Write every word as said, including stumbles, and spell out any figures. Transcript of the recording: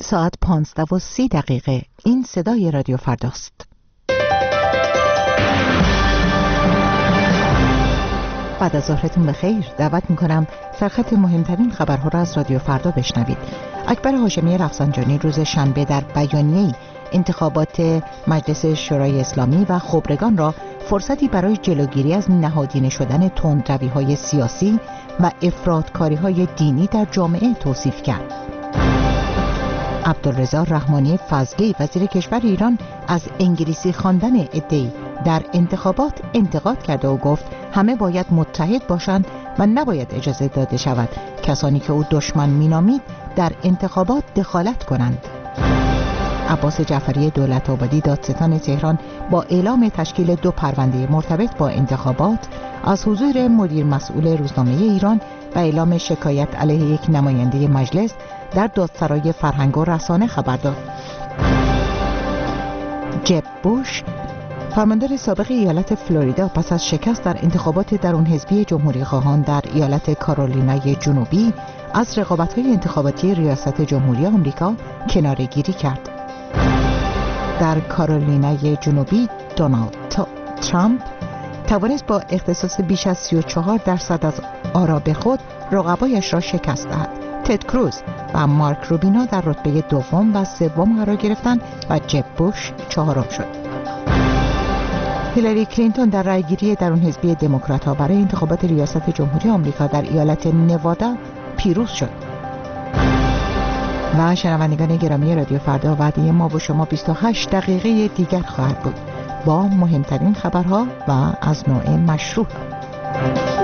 ساعت پانزده و سی دقیقه. این صدای رادیو فرداست. بعد از ظهرتون بخیر. دعوت میکنم سرخط مهمترین خبرها را از رادیو فردا بشنوید. اکبر هاشمی رفسنجانی روز شنبه در بیانیه‌ای انتخابات مجلس شورای اسلامی و خبرگان را فرصتی برای جلوگیری از نهادینه شدن تندروی‌های سیاسی و افراط‌کاری‌های دینی در جامعه توصیف کرد. عبدالرضا رحمانی فضلی وزیر کشور ایران از انگلیسی خواندن عده‌ای در انتخابات انتقاد کرده و گفت همه باید متحد باشند و نباید اجازه داده شود کسانی که او دشمن مینامید در انتخابات دخالت کنند. عباس جعفری دولت‌آبادی دادستان تهران با اعلام تشکیل دو پرونده مرتبط با انتخابات از حضور مدیر مسئول روزنامه ایران و اعلام شکایت علیه یک نماینده مجلس در دادسرای فرهنگ و رسانه خبر داد. جب بوش فرماندار سابق ایالت فلوریدا پس از شکست در انتخابات درون حزبی جمهوری خواهان در ایالت کارولینای جنوبی از رقابت‌های انتخاباتی ریاست جمهوری آمریکا کناره‌گیری کرد. در کارولینای جنوبی دونالد ترامپ توانست با اختصاص بیش از سی و چهار درصد از آرا به خود رقبایش را شکست دهد. تد کروز و مارک روبینو در رتبه دوم و سوم قرار گرفتند و جب بوش چهارم شد. هیلاری کلینتون در رأیگیری درون حزبی دموکرات‌ها برای انتخابات ریاست جمهوری آمریکا در ایالت نوادا پیروز شد. و شنوندگان گرامی رادیو فردا، وعده ما و شما بیست و هشت دقیقه دیگر خواهد بود با مهمترین خبرها و از نوع مشروع.